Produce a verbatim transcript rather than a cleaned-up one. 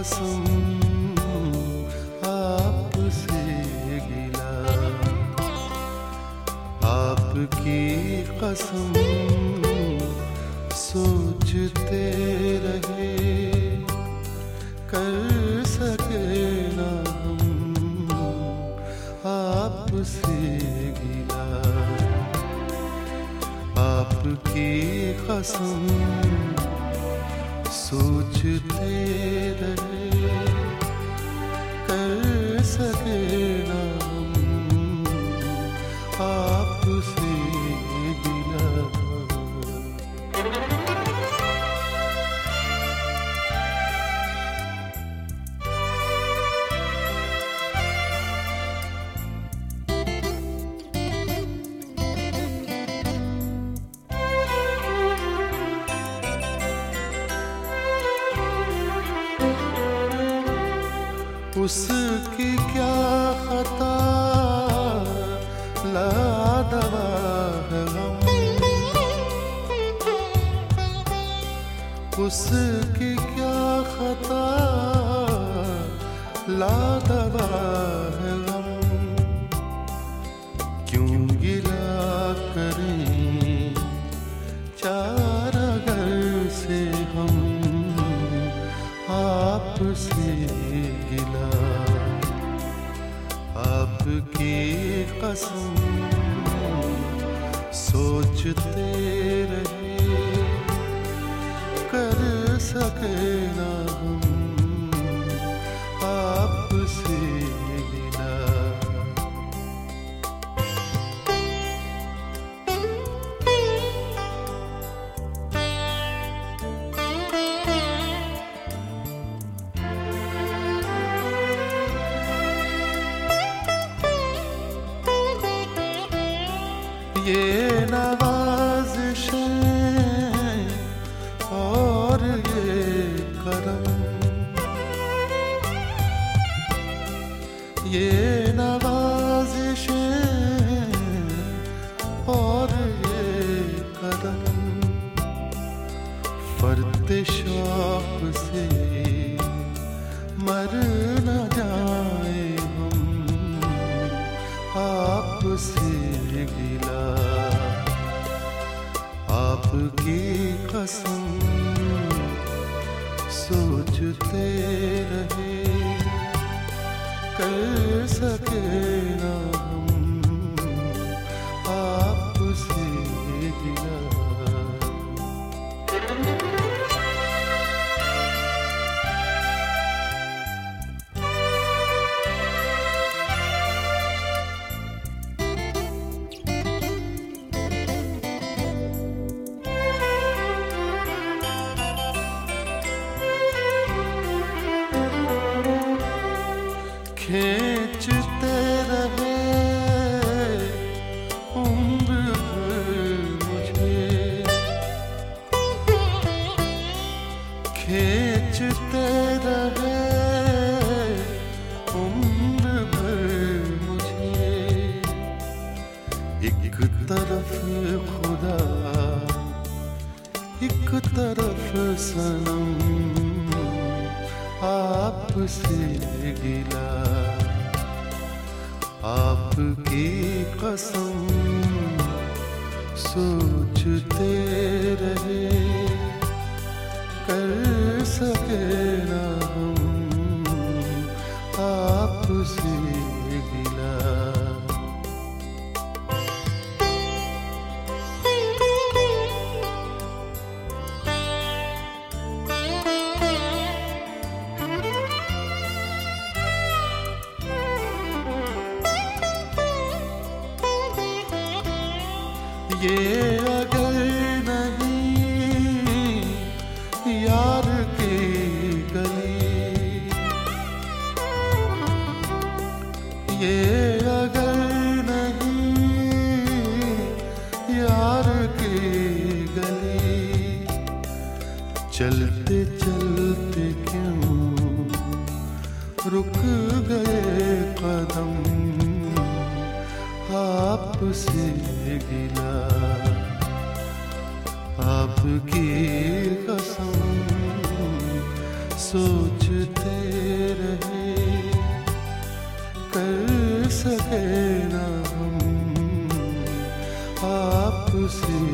कसम आपसे गिला, आपकी कसम सोचते रहे कर सके ना हम आपसे गिला, आपकी कसम सोचते रहे कर सके ना हम आपसे गिला। उसकी क्या खता लादवा है गम, उसकी क्या खता लादवा है गम, क्यों गिला करें चार घर से हम आपसे गिला, आपकी कसम सोचते रहे कर सके ना हम आपसे गिला। ये नवाज़िशें और ये करम, ये नवाज़िशें और ये करम, फर्द शौक़ से मर न जाए हम आपसे गिला, आपकी कसम सोचते रहे कर सके ना हम आपसे गिला। खींचते रहे उम्र भर मुझे, खींचते रहे उम्र भर मुझे, एक तरफ खुदा एक तरफ सनम आपसे गिला, आपकी कसम सोचते रहे कर सके ना हम आपसे गिला। ये अगर नहीं यार की गली, ये अगर नहीं यार की गली, चलते चलते क्यों रुक गए कदम आपसे गिला, आपकी कसम सोचते रहे कर सके ना हम आपसे